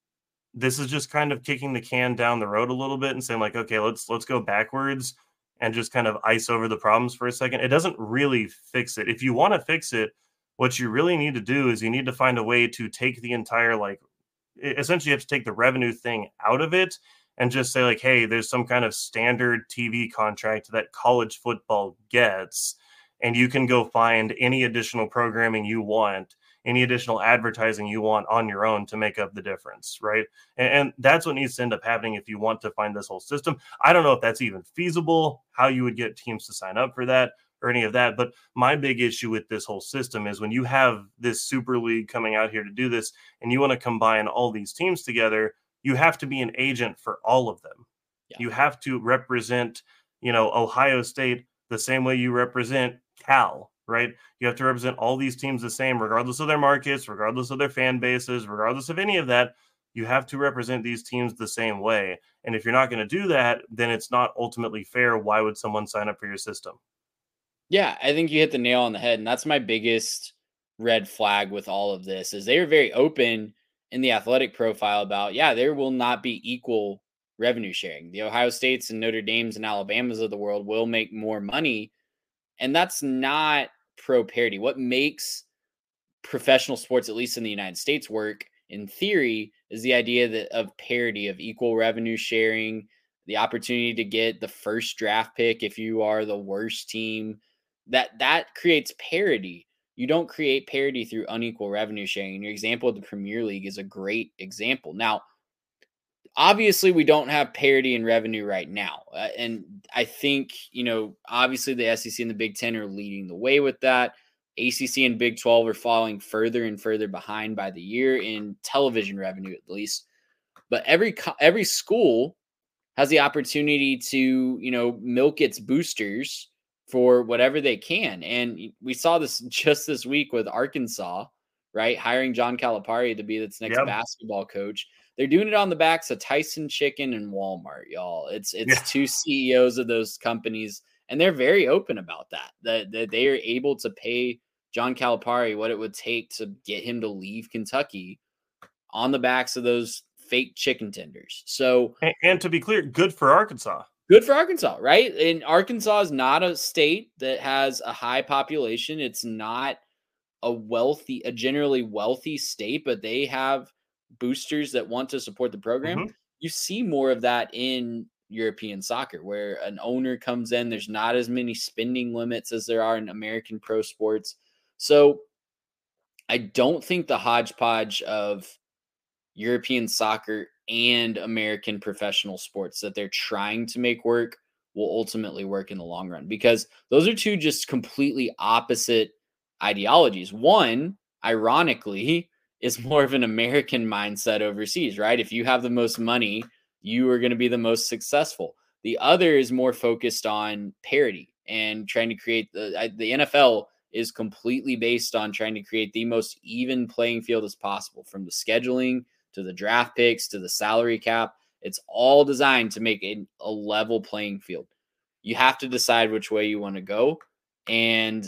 this is just kind of kicking the can down the road a little bit and saying, like, okay, let's let's go backwards and just kind of ice over the problems for a second. It doesn't really fix it. If you want to fix it, what you really need to do is you need to find a way to take the entire, like, essentially you have to take the revenue thing out of it and just say like, hey, there's some kind of standard T V contract that college football gets, and you can go find any additional programming you want, any additional advertising you want on your own to make up the difference, right? And, and that's what needs to end up happening if you want to find this whole system. I don't know if that's even feasible, how you would get teams to sign up for that or any of that. But my big issue with this whole system is when you have this super league coming out here to do this and you want to combine all these teams together, you have to be an agent for all of them. Yeah. You have to represent, you know, Ohio State the same way you represent Cal, right? You have to represent all these teams the same, regardless of their markets, regardless of their fan bases, regardless of any of that. You have to represent these teams the same way. And if you're not going to do that, then it's not ultimately fair. Why would someone sign up for your system? Yeah, I think you hit the nail on the head. And that's my biggest red flag with all of this is they are very open in the athletic profile about, yeah, there will not be equal revenue sharing. The Ohio States and Notre Dames and Alabamas of the world will make more money. And that's not pro parity. What makes professional sports, at least in the United States, work in theory is the idea that of parity, of equal revenue sharing, the opportunity to get the first draft pick if you are the worst team. That that creates parity. You don't create parity through unequal revenue sharing. And your example of the Premier League is a great example. Now, obviously, we don't have parity in revenue right now. Uh, and I think, you know, obviously the S E C and the Big Ten are leading the way with that. A C C and Big twelve are falling further and further behind by the year in television revenue, at least. But every every school has the opportunity to, you know, milk its boosters for whatever they can. And we saw this just this week with Arkansas, right? Hiring John Calipari to be its next Yep. basketball coach. They're doing it on the backs of Tyson Chicken and Walmart, y'all. It's it's Yeah. two C E Os of those companies, and they're very open about that, that. That they are able to pay John Calipari what it would take to get him to leave Kentucky on the backs of those fake chicken tenders. So, And, and to be clear, good for Arkansas. good for Arkansas, right? And Arkansas is not a state that has a high population. It's not a wealthy, a generally wealthy state, but they have boosters that want to support the program. Mhm. You see more of that in European soccer, where an owner comes in. There's not as many spending limits as there are in American pro sports. So I don't think the hodgepodge of European soccer and American professional sports that they're trying to make work will ultimately work in the long run, because those are two just completely opposite ideologies. One, ironically, is more of an American mindset overseas, right? If you have the most money, you are going to be the most successful. The other is more focused on parity and trying to create the, the N F L is completely based on trying to create the most even playing field as possible, from the scheduling to the draft picks to the salary cap. It's all designed to make it a level playing field. You have to decide which way you want to go. And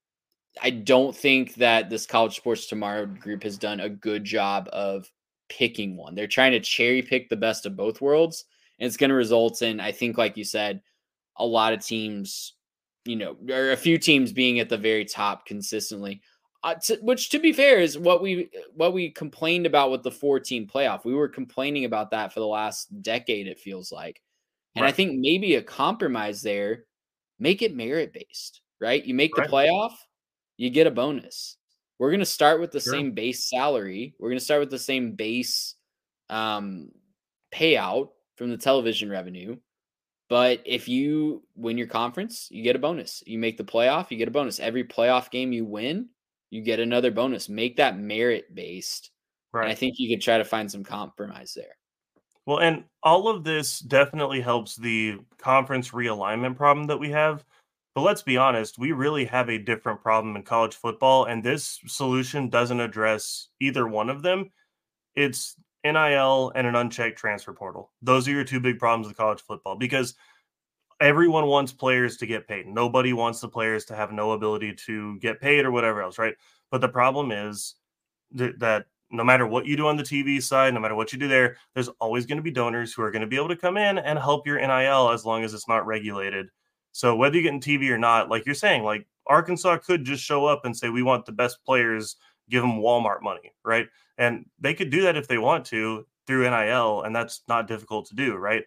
I don't think that this College Sports Tomorrow group has done a good job of picking one. They're trying to cherry pick the best of both worlds. And it's going to result in, I think, like you said, a lot of teams, you know, or a few teams being at the very top consistently. Uh, to, which, to be fair, is what we what we complained about with the four-team playoff. We were complaining about that for the last decade, it feels like. And Right. I think maybe a compromise there, make it merit-based, right? You make the Right. playoff, you get a bonus. We're going to start with the Sure. same base salary. We're going to start with the same base um, payout from the television revenue. But if you win your conference, you get a bonus. You make the playoff, you get a bonus. Every playoff game you win, you get another bonus. Make that merit based. Right. And I think you could try to find some compromise there. Well, and all of this definitely helps the conference realignment problem that we have. But let's be honest, we really have a different problem in college football, and this solution doesn't address either one of them. It's N I L and an unchecked transfer portal. Those are your two big problems with college football, because everyone wants players to get paid. Nobody wants the players to have no ability to get paid or whatever else, right? But the problem is th- that no matter what you do on the T V side, no matter what you do there, there's always going to be donors who are going to be able to come in and help your N I L as long as it's not regulated. So whether you get in T V or not, like you're saying, like Arkansas could just show up and say, we want the best players, give them Walmart money, right? And they could do that if they want to through N I L, and that's not difficult to do, right?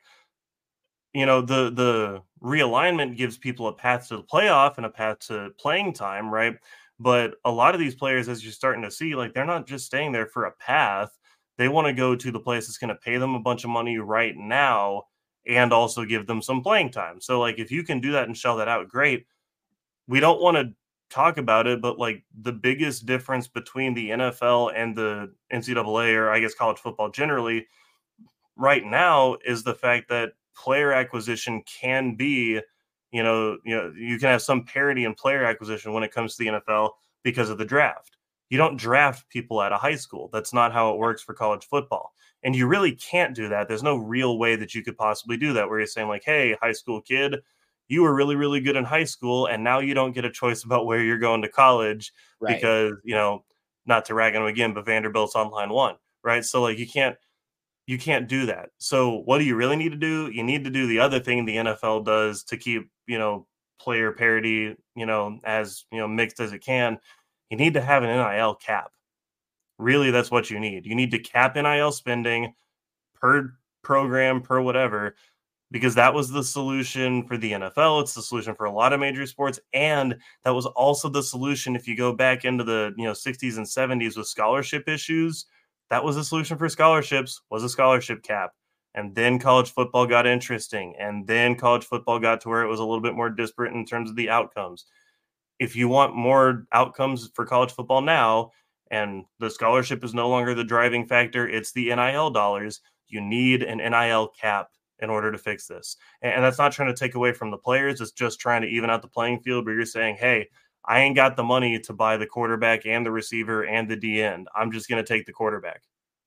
You know, the the realignment gives people a path to the playoff and a path to playing time, right? But a lot of these players, as you're starting to see, like they're not just staying there for a path. They want to go to the place that's going to pay them a bunch of money right now and also give them some playing time. So, like, if you can do that and shell that out, great. We don't want to talk about it, but like the biggest difference between the N F L and the N C double A, or I guess college football generally, right now is the fact that player acquisition can be, you know, you know, you can have some parity in player acquisition when it comes to the N F L because of the draft. You don't draft people out of high school. That's not how it works for college football. And you really can't do that. There's no real way that you could possibly do that, where you're saying like, hey, high school kid, you were really, really good in high school, and now you don't get a choice about where you're going to college Right. because, you know, not to rag on them again, but Vanderbilt's on line one, right? So like you can't, you can't do that. So what do you really need to do? You need to do the other thing the N F L does to keep, you know, player parity, you know, as, you know, mixed as it can, you need to have an N I L cap. Really, that's what you need. You need to cap N I L spending per program, per whatever, because that was the solution for the N F L. It's the solution for a lot of major sports. And that was also the solution if you go back into the, you know, sixties and seventies with scholarship issues. That was the solution for scholarships, was a scholarship cap. And then college football got interesting. And then college football got to where it was a little bit more disparate in terms of the outcomes. If you want more outcomes for college football now, and the scholarship is no longer the driving factor, it's the N I L dollars, you need an N I L cap in order to fix this. And that's not trying to take away from the players. It's just trying to even out the playing field where you're saying, hey, I ain't got the money to buy the quarterback and the receiver and the D end. I'm just going to take the quarterback.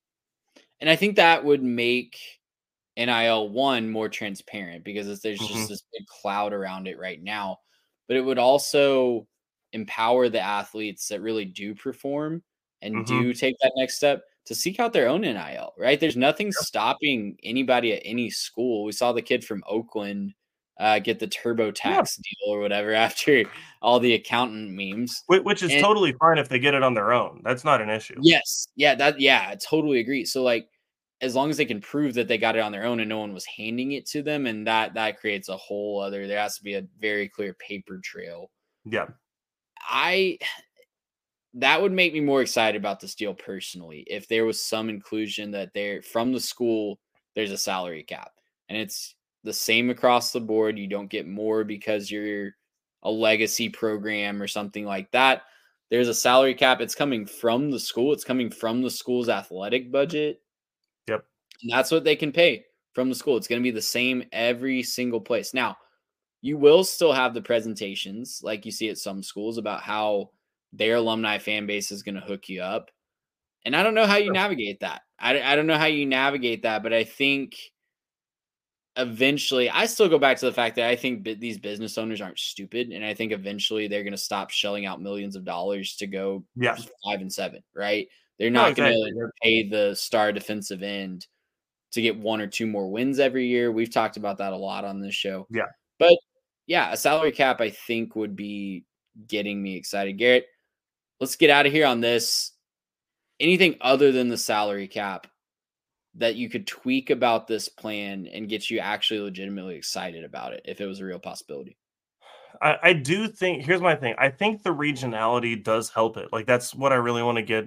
And I think that would make N I L one more transparent because there's just mm-hmm. this big cloud around it right now. But it would also empower the athletes that really do perform and mm-hmm. do take that next step to seek out their own N I L, right? There's nothing yep. stopping anybody at any school. We saw the kid from Oakland uh, get the TurboTax yeah. deal or whatever after all the accountant memes. Which is and, totally fine if they get it on their own. That's not an issue. Yes. Yeah, that yeah, I totally agree. So like as long as they can prove that they got it on their own and no one was handing it to them, and that that creates a whole other, there has to be a very clear paper trail. Yeah. I that would make me more excited about this deal personally if there was some inclusion that there from the school there's a salary cap and it's the same across the board. You don't get more because you're a legacy program or something like that. There's a salary cap. It's coming from the school. It's coming from the school's athletic budget. Yep. And that's what they can pay from the school. It's going to be the same every single place. Now, you will still have the presentations like you see at some schools about how their alumni fan base is going to hook you up. And I don't know how you navigate that. I, I don't know how you navigate that, but I think eventually I still go back to the fact that I think b- these business owners aren't stupid. And I think eventually they're going to stop shelling out millions of dollars to go yeah. five and seven, right? They're not no, going to pay the star defensive end to get one or two more wins every year. We've talked about that a lot on this show. Yeah. But yeah, a salary cap, I think, would be getting me excited. Garrett, let's get out of here on this. Anything other than the salary cap that you could tweak about this plan and get you actually legitimately excited about it if it was a real possibility? I, I do think, here's my thing. I think the regionality does help it. Like, that's what I really want to get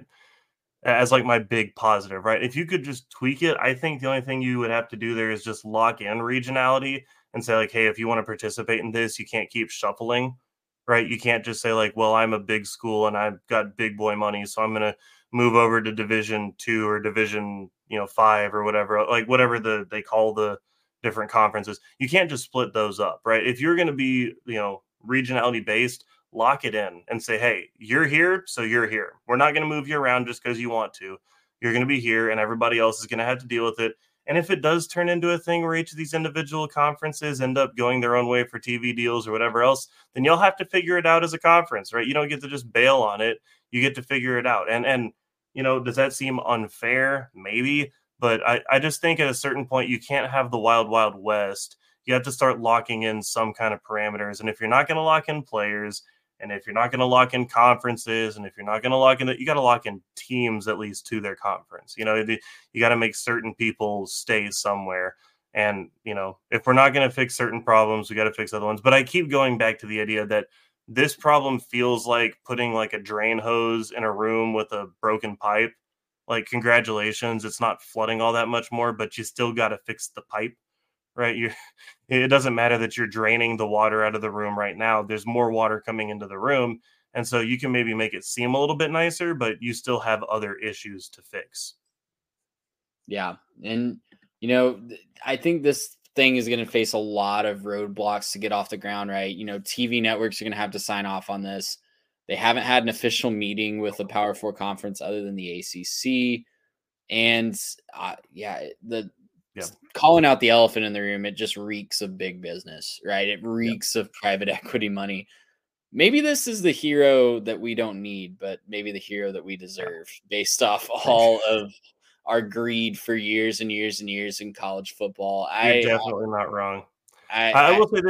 as like my big positive, right? If you could just tweak it, I think the only thing you would have to do there is just lock in regionality and say like, hey, if you want to participate in this, you can't keep shuffling, right? You can't just say like, well, I'm a big school and I've got big boy money, so I'm going to move over to division two or division, you know, five or whatever, like whatever the, they call the different conferences. You can't just split those up, right? If you're going to be, you know, regionality based, lock it in and say, hey, you're here, so you're here. We're not going to move you around just because you want to. You're going to be here and everybody else is going to have to deal with it. And if it does turn into a thing where each of these individual conferences end up going their own way for T V deals or whatever else, then you'll have to figure it out as a conference, right? You don't get to just bail on it. You get to figure it out. And, and you know, does that seem unfair? Maybe. But I, I just think at a certain point, you can't have the wild, wild west. You have to start locking in some kind of parameters. And if you're not going to lock in players, and if you're not going to lock in conferences, and if you're not going to lock in, you got to lock in teams at least to their conference. You know, you got to make certain people stay somewhere. And, you know, if we're not going to fix certain problems, we got to fix other ones. But I keep going back to the idea that this problem feels like putting like a drain hose in a room with a broken pipe. Like, congratulations, it's not flooding all that much more, but you still got to fix the pipe. Right. You, it doesn't matter that you're draining the water out of the room right now. There's more water coming into the room. And so you can maybe make it seem a little bit nicer, but you still have other issues to fix. Yeah. And, you know, I think this thing is going to face a lot of roadblocks to get off the ground. Right. You know, T V networks are going to have to sign off on this. They haven't had an official meeting with the Power Four conference other than the A C C. And uh, yeah, the, Yeah. calling out the elephant in the room, it just reeks of big business, right? It reeks yeah. of private equity money. Maybe this is the hero that we don't need, but maybe the hero that we deserve based off all of our greed for years and years and years in college football. You're I, definitely not wrong. I, I, I will say this.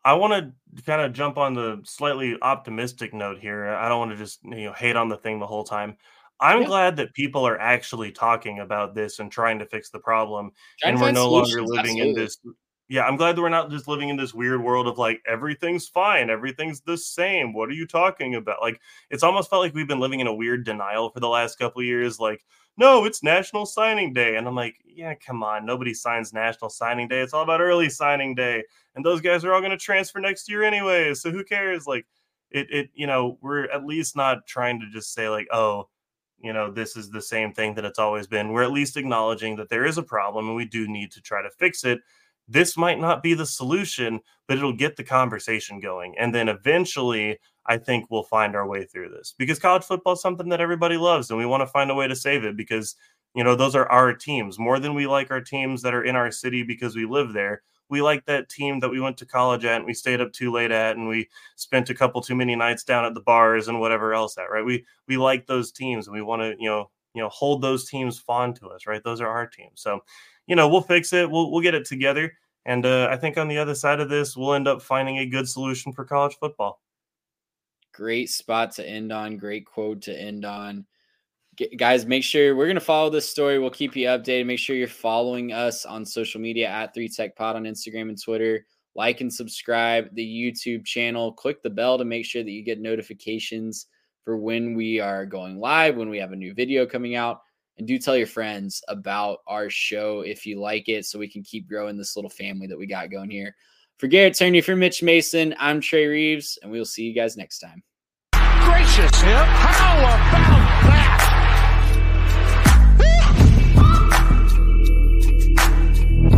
I want to kind of jump on the slightly optimistic note here. I don't want to just you know hate on the thing the whole time. I'm Yeah. glad that people are actually talking about this and trying to fix the problem, Trying and to we're find no longer solutions, living in absolutely. this. Yeah, I'm glad that we're not just living in this weird world of like everything's fine, everything's the same. What are you talking about? Like it's almost felt like we've been living in a weird denial for the last couple of years. Like, no, it's National Signing Day, and I'm like, yeah, come on, nobody signs National Signing Day. It's all about early signing day, and those guys are all going to transfer next year anyway. So who cares? Like, it, it, you know, we're at least not trying to just say like, oh, you know, this is the same thing that it's always been. We're at least acknowledging that there is a problem and we do need to try to fix it. This might not be the solution, but it'll get the conversation going. And then eventually, I think we'll find our way through this because college football is something that everybody loves and we want to find a way to save it because, you know, those are our teams more than we like our teams that are in our city because we live there. We like that team that we went to college at and we stayed up too late at and we spent a couple too many nights down at the bars and whatever else at, right? We we like those teams and we want to, you know, you know, hold those teams fond to us, right? Those are our teams. So, you know, we'll fix it. We'll we'll get it together. And uh, I think on the other side of this, we'll end up finding a good solution for college football. Great spot to end on. Great quote to end on. G- guys, make sure we're going to follow this story. We'll keep you updated. Make sure you're following us on social media at three tech pod on Instagram and Twitter. Like and subscribe the YouTube channel. Click the bell to make sure that you get notifications for when we are going live, when we have a new video coming out. And do tell your friends about our show if you like it so we can keep growing this little family that we got going here. For Garrett Turney, for Mitch Mason, I'm Trey Reeves, and we will see you guys next time. Gracious, how about